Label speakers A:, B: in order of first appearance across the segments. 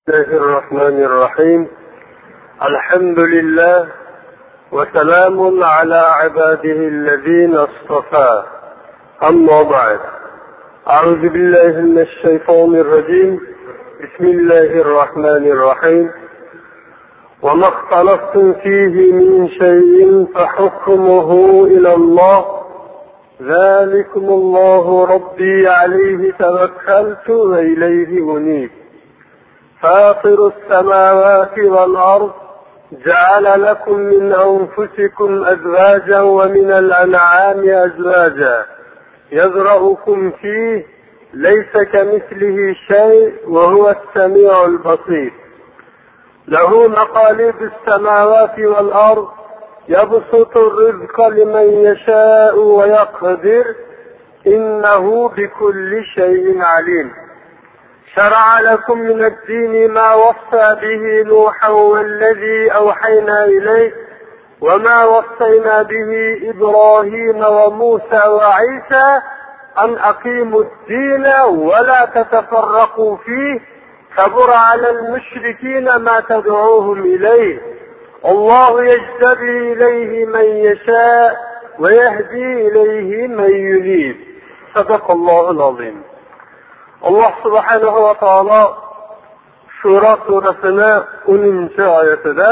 A: بسم الله الرحمن الرحيم. الحمد لله وسلام على عباده الذين اصطفى. أما بعد، أعوذ بالله من الشيطان الرجيم. بسم الله الرحمن الرحيم. وما اختلفتم فيه من شيء فحكمه إلى الله، ذلكم الله ربي عليه توكلت وإليه أنيب. فاطر السماوات والأرض جعل لكم من أنفسكم أزواجا ومن الأنعام أزواجا يذرأكم فيه ليس كمثله شيء وهو السميع البصير. له مقاليد السماوات والأرض يبسط الرزق لمن يشاء ويقدر إنه بكل شيء عليم. شرع لكم من الدين ما وصى به نوحا والذي أوحينا إليه وما وصينا به إبراهيم وموسى وعيسى أن أقيموا الدين ولا تتفرقوا فيه، كبر على المشركين ما تدعوهم إليه. الله يجتبي إليه من يشاء ويهدي إليه من ينيب. صدق الله العظيم. Allah subhanahu va taolo Shura surasini 10-oyatida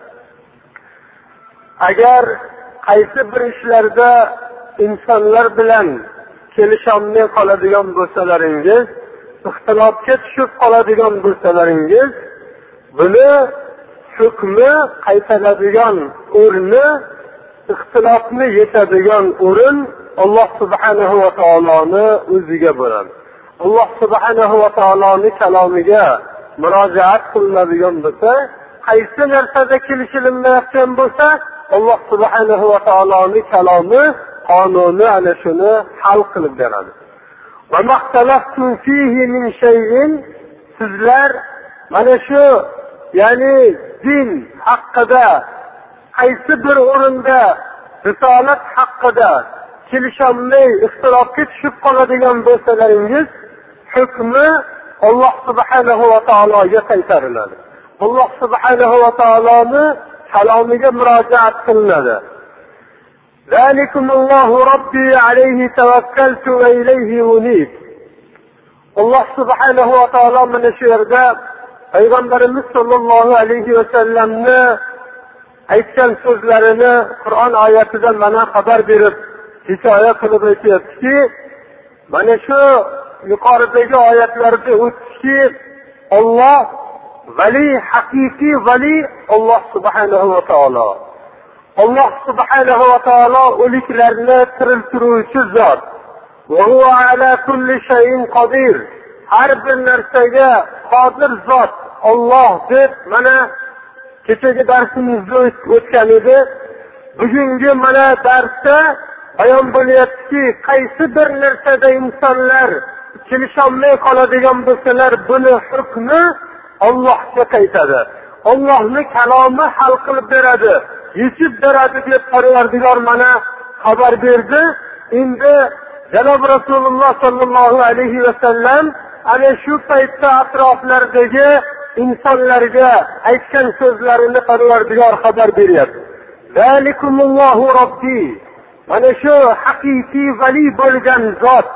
A: agar qaysi bir ishlarda insonlar bilan kelisholmay qoladigan bo'lsalaringiz, ixtilofga tushib qoladigan bo'lsalaringiz, buni hukmi qaytaradigan o'rni, ixtilofni yetadigan o'rin Allah subhanahu va taoloni o'ziga bo'ladi. Allah subhanahu va taoloni kalomiga murojaat qilinadigan bo'lsa, qaysi narsada kelishilmayotgan bo'lsa, Allah subhanahu va taoloni kalomi, qonuni ana shuni hal qilib beradi. Va maxtalaftum fihi min shay'in, sizlar mana shu ya'ni din haqida qaysi bir o'rinda risolat haqida kelisholmay ixtilofga tushib qoladigan bo'lsalaringiz, hukmi Allah subhanahu va taologa qaytariladi. Allah subhanahu va taoloni kalomiga murojaat qilinadi. Zalikumullohu robbi alayhi tawakkaltu va ilayhi unib. Allah subhanahu va taolo mana shu yerda Payg'ambarimiz sollallohu alayhi va sallamni aytgan so'zlarini Qur'on oyatidan mana xabar berib hikoya qilib aytyaptiki, mana shu yuqoridagi oyatlarda o'tdiki, Alloh vali, haqiqiy vali Alloh subhanahu va taolo. Alloh subhanahu va taolo o'liklarni tiriltiruvchi zot. Va huwa ala kulli shay'in qodir. Har bir narsaga qodir zot Alloh deb mana kechagi darsimizda o'tgan edi. Bugungi mana darsda bayon bo'lyaptiki, qaysi bir narsada insonlar kelisholmay qoladigan bo'lsalar, buni hukmi Allohga qaytadi. Allohning kalomi hal qilib beradi, yechib beradi deb Parvardigor mana xabar berdi. Endi Janob Rasululloh sollallohu alayhi va sallam ana shu paytda atroflardagi insonlarga aytgan so'zlarini Parvardigor xabar beryapti. Zalikumullohu robbi, mana shu haqiqiy vali bo'lgan zot,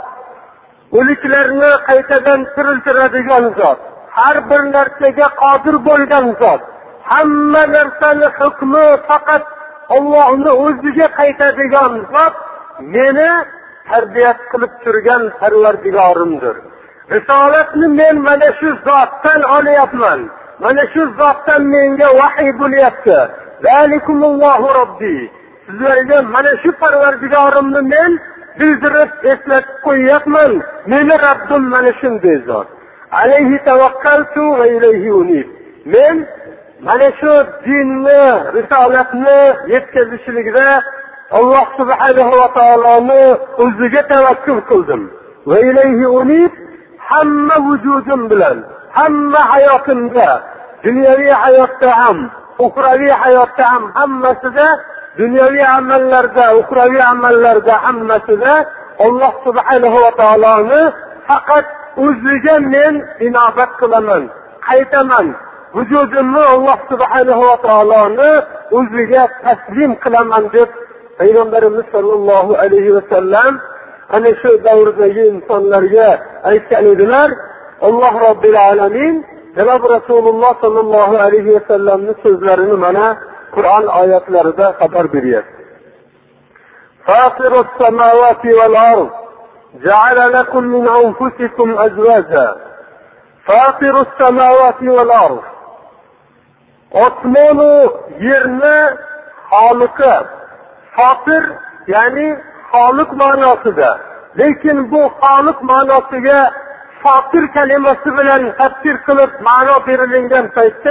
A: o'liklarni qaytadan tiriltiradigan zot, har bir narsaga qodir bo'lgan zot, hamma narsani hukmi faqat Allohning o'ziga qaytadigan zot meni tarbiyat qilib turgan Parvardigorimdir. Risolatni men mana shu zotdan olyapman. Mana shu zotdan menga vahiy bo'lyapti. Zalikumullohu robbi. Sizlarga mana shu Parvardigorimni men bildirib eslatib qo'yyapman. Meni Rabbim mana shunday zot. Alayhi tawakkaltu va ilayhi unib. Men mana shu dinni, risolatni yetkazishlikda Alloh subhanahu va taoloni o'ziga tavakkul qildim. Va ilayhi unib, hamma vujudim bilan, hamma hayotimda, dunyoviy hayotda ham, uxroviy hayotda ham, hammasida, dunyoviy amallarda, uxroviy amallarda hammasida Alloh subhanahu va taoloni faqat o'ziga men inobat qilaman, qaytaman, vujudimni Alloh subhanahu va taoloni o'ziga taslim qilaman deb Payg'ambarimiz sollallohu alayhi va sallam ana shu davrdagi insonlarga aytgan edilar. Alloh robbil alamin janob Rasululloh sollallohu alayhi va sallamning so'zlarini mana Qur'on oyatlarida xabar beryapti. Fatirus samawati val ard ja'ala lakum min anfusikum azwaja. Fatirus samawati val ard. Osmonu yerni xoliqi. Fatir ya'ni xoliq ma'nosida. Lekin bu xoliq ma'nosiga fatir kalimasi bilan tafsir qilib ma'no berilgan paytda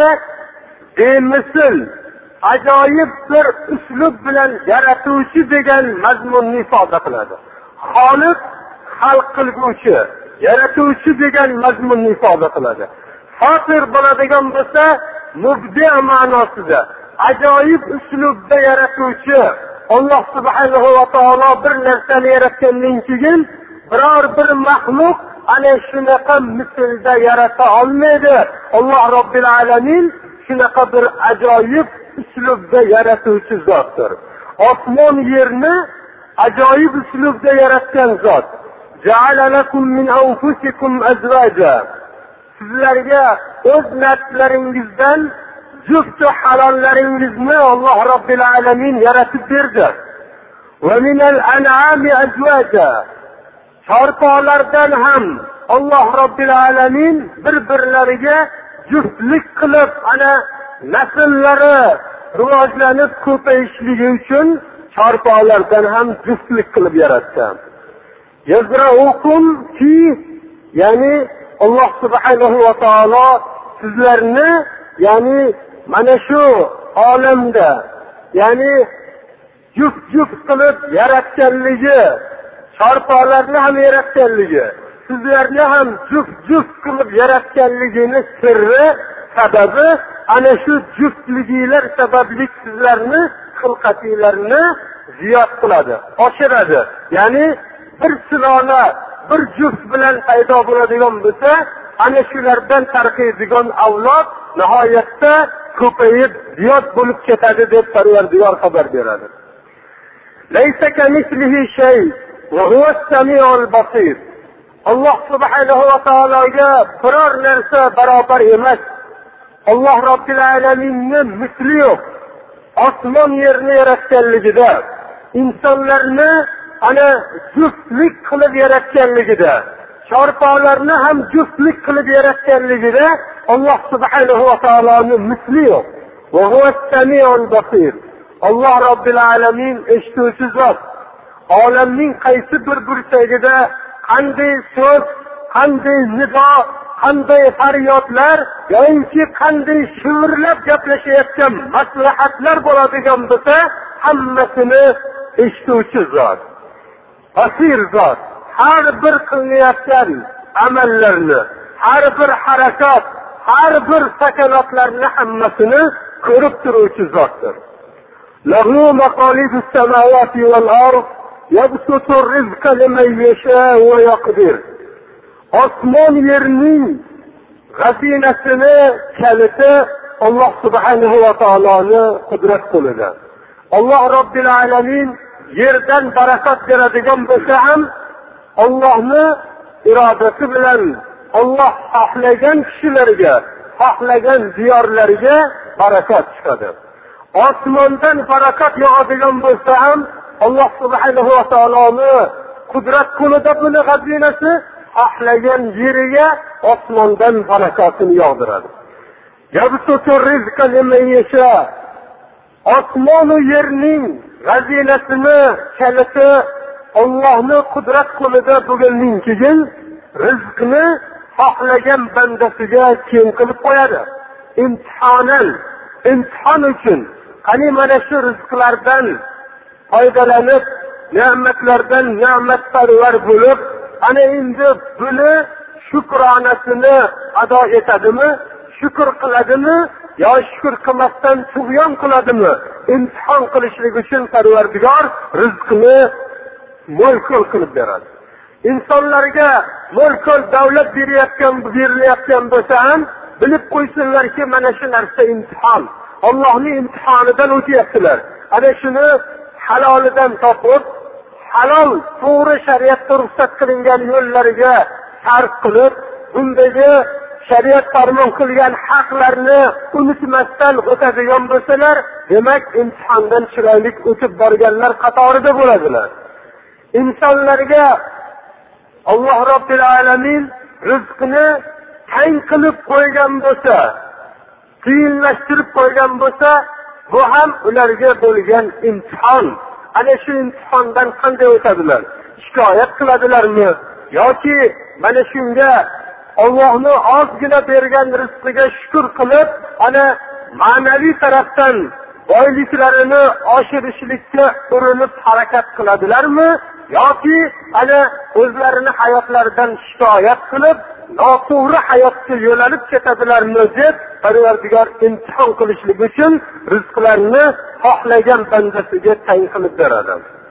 A: bemisl ajoyib bir uslub bilan yaratuvchi degan mazmunni ifoda qiladi. Xoliq xalq qilguvchi, yaratuvchi degan mazmunni ifoda qiladi. Fatir bo'ladigan bo'lsa mubdi' ma'nosida ajoyib uslubda yaratuvchi. Alloh subhanahu va taolo bir narsani yaratgandan keyin biror bir maxluq ana shunaqa mislda yarata olmaydi. Alloh robbil alamin shunaqa bir ajoyib uslubda yaratuvchi zotdir. Osmon yerni ajoyib uslubda yaratgan zot. Ja'ala lakum min anfusikum azwaja. Sizlarga o'z nafslaringizdan juft halollaringizni Alloh robbil alamin yaratib berdi. Va minal an'ami azwaja. Chorpolardan ham Alloh robbil alamin bir-birlariga juftlik qilib ana nasllari rivojlanib ko'payishligi uchun chorpolardan ham juftlik qilib yaratdi. Yazra'ukum fi, ya'ni Alloh subhanahu va taolo sizlarni ya'ni mana shu olamda ya'ni juft qilib yaratganligi, chorpolarni ham yaratganligi, sizlarni ham juft qilib yaratganligini sirri sababi ana shu juftligilar sababli sizlarni xilqatinglarni ziyod qiladi, oshiradi. Ya'ni bir silona bir juft bilan paydo bo'ladigan bo'lsa, ana shulardan tarqaydigan avlod nihoyatda ko'payib ziyod bo'lib ketadi deb Parvardigor xabar beradi. Laysa kamislihi shay va huwa as-sami'ul basir. Alloh subhanahu va taologa biror narsa barobar emas. Alloh robbil alaminning misli yo'q. Osmon yerni yaratganligida, insonlarni ana juftlik qilib yaratganligida, chorpolarni ham juftlik qilib yaratganligida Alloh subhanahu va taoloning misli yo'q. Va huwa as-sami'ul basir. Alloh robbil alamin eshituvchi zot. Olamning qaysi bir burchagida qanday so'z, qanday nido, qanday faryodlar yoki qanday shivirlab gaplashayotgan maslahatlar bo'ladigan bo'lsa, hammasini eshituvchi zot. Basir zot. Har bir qilayotgan amallarni, har bir harakat, har bir sakanatlarni hammasini ko'rib turuvchi zotdir. Lahu maqalidus samawati wal ard yabsutu rizqa liman yasha va yaqdir. Osmon yerning g'azinasini kaliti Alloh subhanahu va taoloning qudrat qo'lida. Alloh robbil alamin yerdan barakat beradigan bo'lsa ham Allohning irodasi bilan Alloh xohlagan kishilarga, xohlagan diyorlarga barakat chiqadi. Osmondan barakat yog'adigan bo'lsa ham Alloh subhanahu va taoloning qudrat qo'lida buni g'azinasi xohlagan yeriga osmondan barakatini yog'diradi. Yabsutu rizqa liman yasha. Osmon va yerning g'azinasini kaliti Allohning qudrat qo'lida bo'lgandan keyin rizqni xohlagan bandasiga keng qilib qo'yadi. Imtihon uchun. Qani mana shu rizqlardan foydalanib, ne'matlardan ne'matparvar bo'lib, ana endi buni shukronasini ado etadimi, shukr qiladimi, yo shukr qilmasdan tug'yon qiladimi? Imtihon qilishlik uchun Parvardigor rizqni mo'l-ko'l qilib beradi. Insonlarga mo'l-ko'l davlat berilayotgan bo'lsa ham bilib qo'ysinlarki, mana shu narsa imtihon. Allohning imtihonidan o'tyaptilar. Ana shuni halolidan topib, halol, to'g'ri shariatda ruxsat qilingan yo'llariga sarf qilib, bundagi shariat farmon qilgan haqlarni unutmasdan o'tadigan bo'lsalar, demak imtihondan chiroyli o'tib borganlar qatorida bo'ladilar. İnsanlarga Alloh Robbil alamin rizqini tang qilib qo'ygan bo'lsa, qiyinlashtirib qo'ygan bo'lsa, bu ham ularga bo'lgan imtihon. Ana shu imtihondan qanday o'tadilar? Shikoyat qiladilarmi yoki mana shunga Allohning ozgina bergan rizqiga shukr qilib, ana ma'naviy tarafdan boyliklarini oshirishlikka urinib harakat qiladilarmi yoki ana o'zlarini hayotlaridan shikoyat qilib noto'g'ri hayotga yo'nalib ketadilarmi deb Parvardigor imtihon qilishlik uchun rizqlarini xohlagan bandasiga tayin qilib beradi.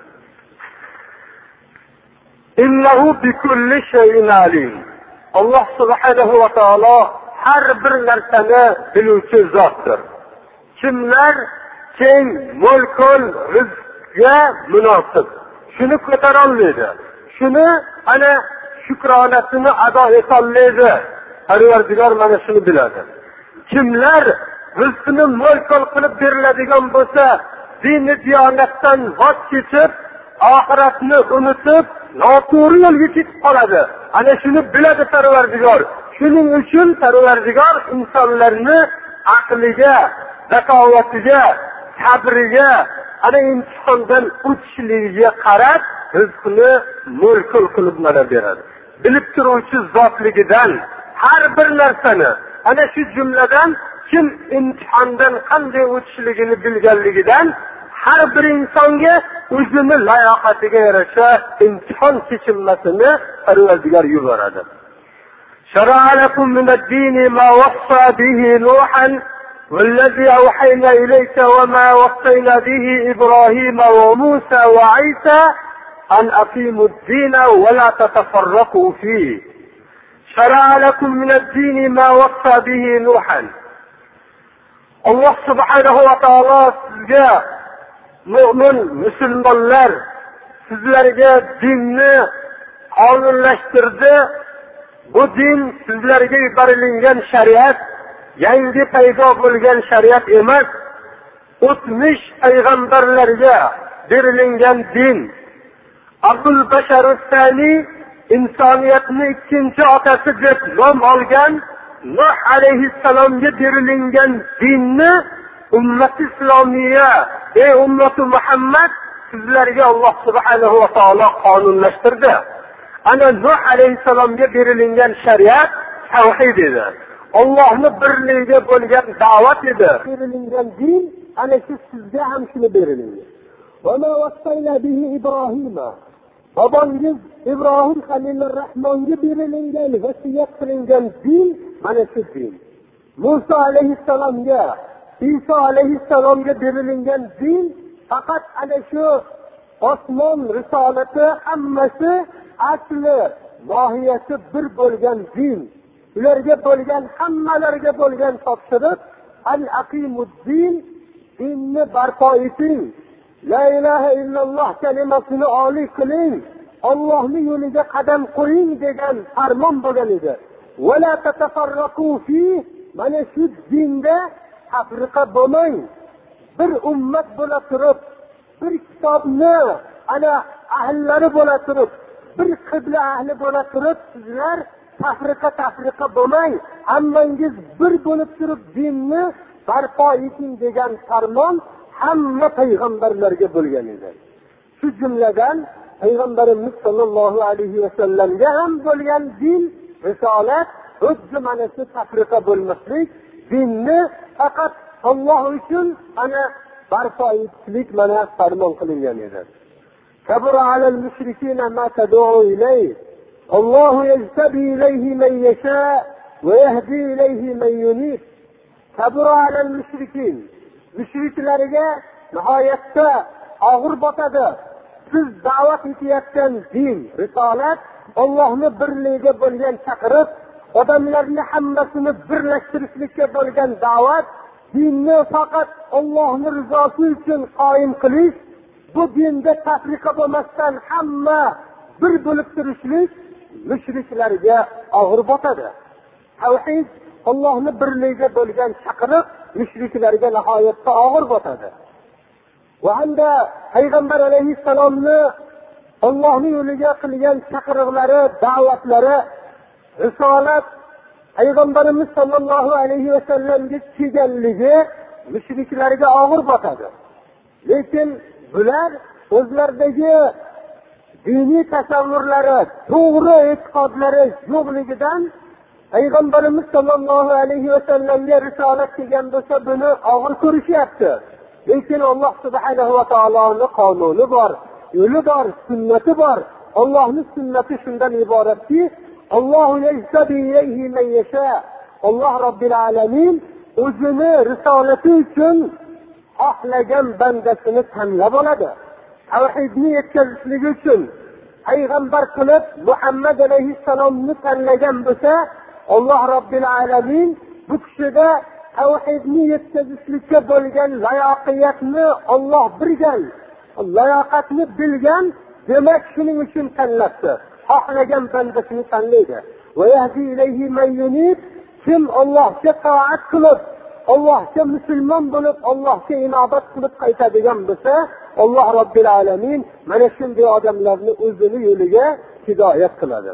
A: Innahu bikulli shay'in alim. Alloh subhanahu va taolo har bir narsani biluvchi zotdir. Kimlar keng, mo'l-ko'l rizqga munosib, shuni ko'tara olmaydi. Shuni ana shukronasini ado eta olmaydi. Parvardigor mana shuni biladi. Kimlar rizqini mo'l-ko'l qilib beriladigan bo'lsa, dinni diyonatdan voz kechib, oxiratni unutib, noto'g'ri yo'lga ketib qoladi. Ana shuni biladi Parvardigor. Shuning uchun Parvardigor insonlarni aqliga, zakovatiga, sabriga, ana imtihondan o'tishligiga qarab rizqni mo'l-ko'l qilib mana beradi. Bilib turuvchi zotligidan har bir narsani, ana shu jumladan kim imtihondan qanday o'tishligini bilganligidan har bir insonga o'zini layoqatiga yarasha imtihon kechilmasini Parvardigor yuboradi. Shara'a lakum min ad-din ma wassa bihi Nuhan والذي أوحينا إليك وما وصينا به إبراهيم وموسى وعيسى أن أقيموا الدين ولا تتفرقوا فيه. شرع لكم من الدين ما وصى به نوحا. الله سبحانه وتعالى sizga mu'min musulmonlar sizlarga dinni qonunlashtirdi. Bu din sizlarga yuborilgan shariat yangi paydo bo'lgan shariat emas, o'tmish payg'ambarlarga berilgan din. Abul Bashar as-Sani insoniyatning ikkinchi otasi deb nom olgan Nuh alayhissalomga berilgan dinni ummat islomiya, ey ummati Muhammad, sizlarga Alloh subhanahu va taolo qonunlashtirdi. Ana Nuh alayhissalomga berilgan shariat tavhid edi. Allohning birligiga bo'lgan da'vat edi. Berilgan din ana shu sizga ham shuni berilgan. Va ma wassayna bihi Ibrohima. Babongiz Ibrohim Xalilur Rahmonga berilgan vasiyat qilingan din mana shu din. Musa alayhissalomga, Isa alayhissalomga berilgan din faqat ana shu osmon risolati hammasi asli, mohiyati bir bo'lgan din. Ularga bo'lgan, hammalariga bo'lgan topshiriq al-aqimuddin, dinni barpo eting. La ilaha illalloh kalimasini oliy qiling. Allohning yo'liga qadam qo'ying degan farmon bo'lgan edi. Va la tatafarraqu fi, mana shu dinda tafriqa bo'lmang. Bir ummat bo'la turib, bir kitobni ana ahllari bo'la turib, bir qibla ahli bo'la turib, sizlar tafriqa bo'lmang, hammangiz bir bo'lib turib dinni barpo eting degan farmon hamma payg'ambarlarga bo'lgan edi. Shu jumladan payg'ambarimiz sollallohu alayhi va sallamga ham bo'lgan din, risolat, xuddi mana shu tafriqa bo'lmaslik, dinni faqat Alloh uchun ana barpo etishlik mana farmon qilingan edi. Kabura alal mushrikina ma tad'u ilayhi الله يجتبي إليه من يشاء ويهدي إليه من ينيب. كبر على المشركين. Müşriklarga nihoyatda og'ir botadi. Siz da'vat etayotgan din, risolat, Allohning birligiga bo'lgan chaqiriq, odamlarni hammasini birlashtirishlikka bo'lgan da'vat, dinni faqat Allohning rizosi uchun qoyim qilish, bu dinda tafriqa bo'lmasdan hamma bir bo'lib turishlik mushriklarga og'ir botadi. Tavhid, Allohning birligiga bo'lgan chaqiriq mushriklarga nihoyatda og'ir botadi. Va hamda payg'ambar alayhissalomni Allohning yo'liga qilgan chaqiriqlari, da'vatlari, risolat payg'ambarimiz sollallohu alayhi vasallamga kelganligi mushriklarga og'ir botadi. Lekin bular o'zlaridagi diniy tasavvurlari, to'g'ri e'tiqodlari yo'qligidan payg'ambarimiz sollallohu alayhi vasallamga risolat kelgan bo'lsa, buni og'ir ko'rishyapti. Lekin Alloh subhanahu va taoloning qonuni bor, yo'li bor, sunnati bor. Allohning sunnati shundan iboratki, Allohu yahdi ilayhi man yasha. Alloh robbil alamin o'zini risolati uchun xohlagan bandasini tanlab oladi. Tavhidni yetkazishligi uchun payg'ambar qilib Muhammad alayhissalomni tanlagan bo'lsa, Alloh robbil alamin bu kishida tavhidni yetkazishlikka bo'lgan layoqiyatni Alloh bilgan, layoqatni bilgan, demak shuning uchun tanlabdi. Xohlagan bandasini tanlaydi. Va yahdi ilayhi man yunib, kim Allohga toat qilib, Allohga musulmon bo'lib, Allohga inobat qilib qaytadigan bo'lsa, Alloh robbil alamin mana shunday odamlarni o'zini yo'liga hidoyat qiladi.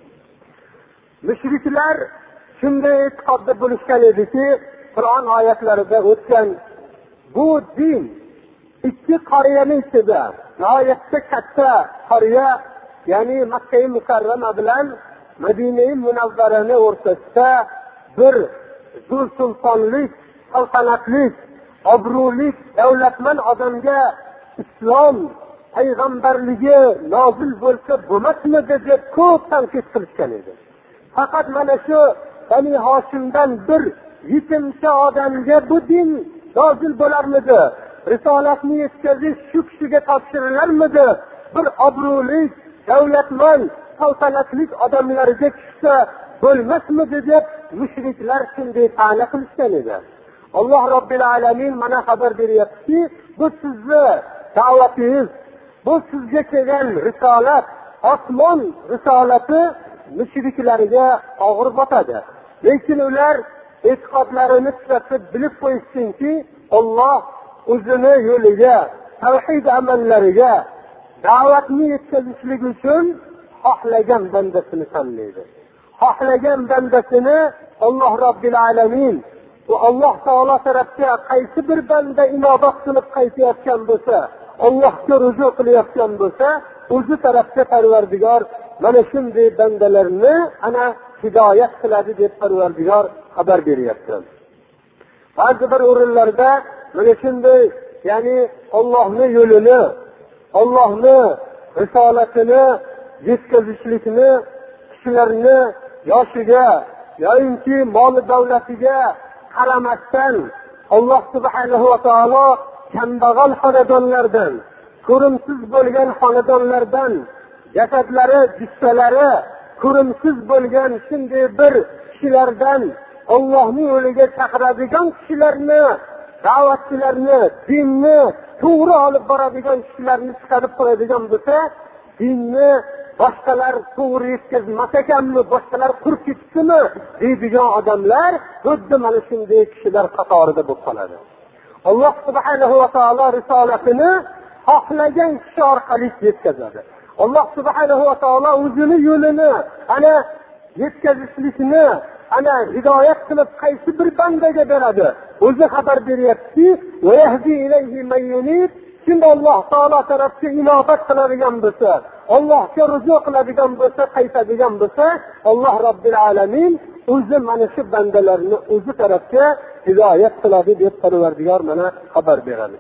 A: Mushriklar shunday e'tiqodda bo'lishgan ediki, Qur'on oyatlarida o'tgan bu din ikki qariyaning ichida, nihoyatda katta qariya, ya'ni Makka mukarrama bilan Madina munavvarani o'rtasida bir zo'r sultonlik, saltanatlik, obro'lik, davlatman odamga islom payg'ambarligi nozil bo'lsa bo'lmasmidi deb ko'p tanqid qilishgan edi. Faqat mana shu Bani Hoshimdan bir yetimcha odamga bu din nozil bo'larmidi? Risolatni yetkazish shu kishiga topshirilarmidi? Bir obro'lik, davlatman, saltanatlik odamlarga tushsa bo'lmasmidi deb mushriklar shunday ta'na qilishgan edi. Alloh robbil alamin mana xabar beryaptiki, bu sizni da'vatingiz, bu sizga kelgan risolat, osmon risolati mushriklarga og'ir botadi. Lekin ular e'tiqodlarini tugatib bilib qo'yishsinki, Alloh o'zini yo'liga, tavhid amallariga da'vatni yetkazishlik uchun xohlagan bandasini tanlaydi. Xohlagan bandasini Alloh robbil alamin va Alloh taolo tarafga qaysi bir banda inobat qilib qaytayotgan bo'lsa, Allohga ruju qilayotgan bo'lsa, o'zi tarafga Parvardigor mana shunday bandalarni ana hidoyat qiladi deb Parvardigor xabar beryapti. Ba'zi bir o'rinlarda mana shunday, ya'ni Allohning yo'lini, Allohning risolatini yetkazishlikni kishilarni yoshiga yoki mol davlatiga qaramasdan Alloh subhanahu va taolo kambag'al xonadonlardan, ko'rimsiz bo'lgan xonadonlardan, jasadlari, jissalari ko'rimsiz bo'lgan shunday bir kishilardan Allohning yo'liga chaqiradigan kishilarni, da'vatchilarni, dinni to'g'ri olib boradigan kishilarni chiqarib qo'yadigan bo'lsa, dinni boshqalar to'g'ri yetkazmas ekanmi, boshqalar qurib ketdimi deydigan odamlar xuddi mana shunday kishilar qatorida bo'lib qoladi. Alloh subhanahu va taolo risolatini xohlagan kishi orqali yetkazadi. Alloh subhanahu va taolo o'zini yo'lini ana yetkazishlikni ana hidoyat qilib qaysi bir bandaga beradi. O'zi xabar beryapti, va yahdi ilayhi man yunib, kim Alloh taolo tarafga inobat qiladigan bo'lsa, Allohga ruju qiladigan bo'lsa, qaytadigan bo'lsa, Alloh robbil alamin o'zi mana shu bandalarni o'zi tarafga hidoyat qiladi deb Parvardigor mana xabar beradi.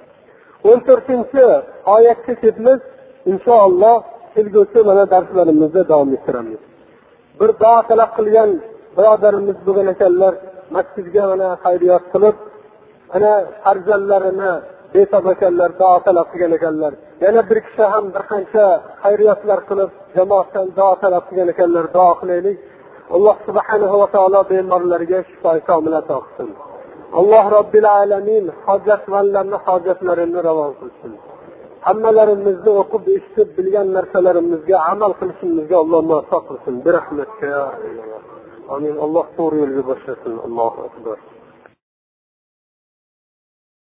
A: 14-oyatga ketamiz. Inshaalloh kelgusi mana darslarimizda davom ettiramiz. Bir duo talab qilgan birodarimiz bo'lgan ekanlar, masjidga mana xayriyat qilib, ana farzandlarini betob ekanlar, duo talab qilgan ekanlar. Yana bir kishi ham bir qancha xayriyatlar qilib, jamoatdan duo talab qilgan ekanlar, duo qilaylik. Alloh subhanahu va taolo bemorlarga shifo komil ato qilsin. Alloh robbil alamin hojatmandlarning hojatlarini ravo qilsin. Hammalarimizni o'qib eshitib bilgan narsalarimizga amal qilishimizga Alloh muvaffaq qilsin. Bir rahmatga. Amin. Alloh to'g'ri yo'lga boshlasin. Allohu akbar.